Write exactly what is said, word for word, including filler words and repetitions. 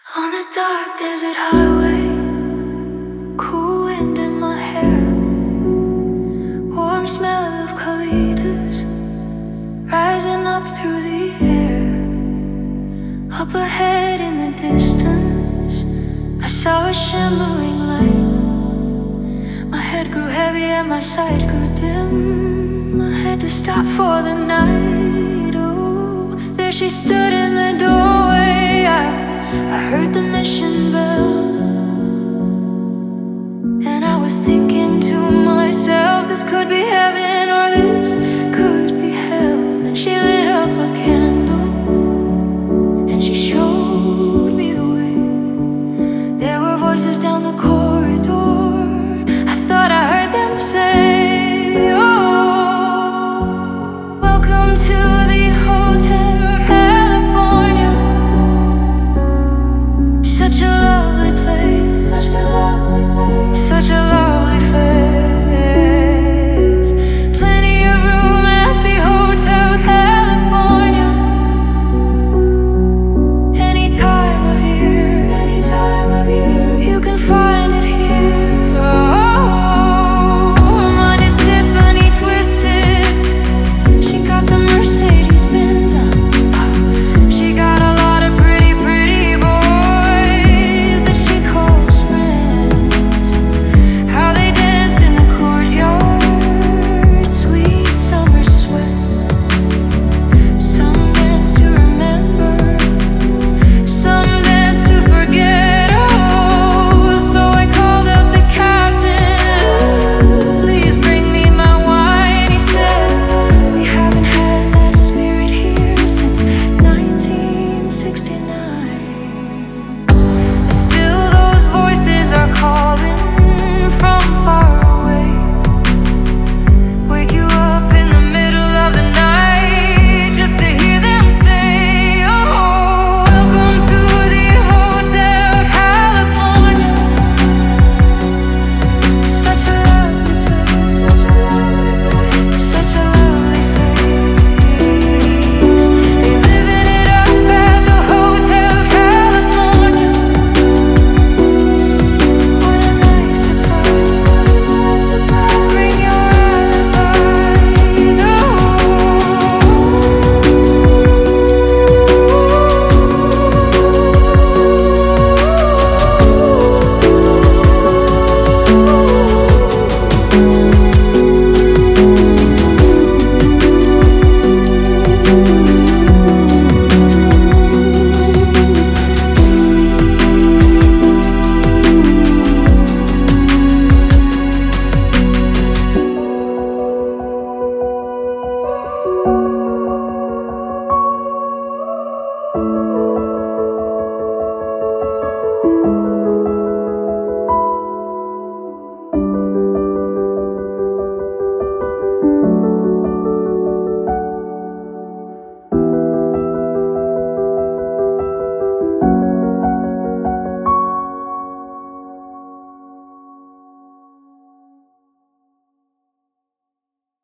On a dark desert highway, cool wind in my hair, warm smell of colitas rising up through the air. Up ahead in the distance, I saw a shimmering light. My head grew heavy and my sight grew dim. I had to stop for the night. Oh, there she stood in the doorway. I I heard the mission bell, and I was thinking to myself, this could be heaven or this could be hell. Then she lit up a candle and she showed me the way. There were voices down the corridor. I thought I heard them say, oh, welcome to the Hotel California. Such a lovely place, such a lovely place.